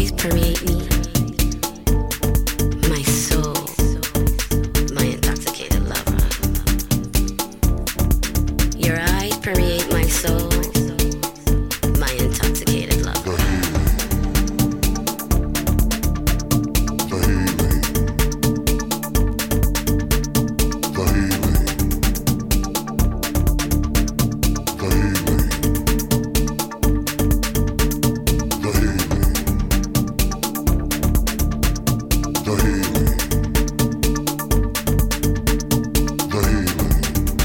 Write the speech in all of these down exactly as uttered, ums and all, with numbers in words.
permeate me, my soul, my intoxicated lover. Your eyes permeate my soul, my intoxicated lover. The healing. The healing. The healing. The healing. The healing. The healing.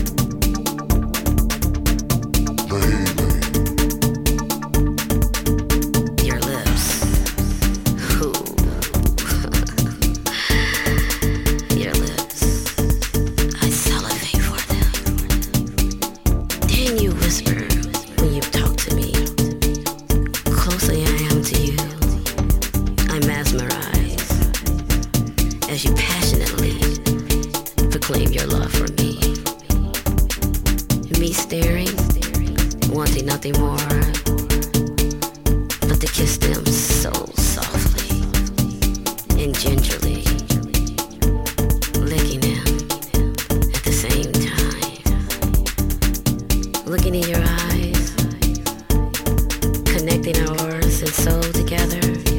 The healing. Your lips, ooh, your lips, I salivate for them. Then you whisper when you talk to me. Closer I am to you, I'm mesmerized as you passionately proclaim your love for me. Me staring, wanting nothing more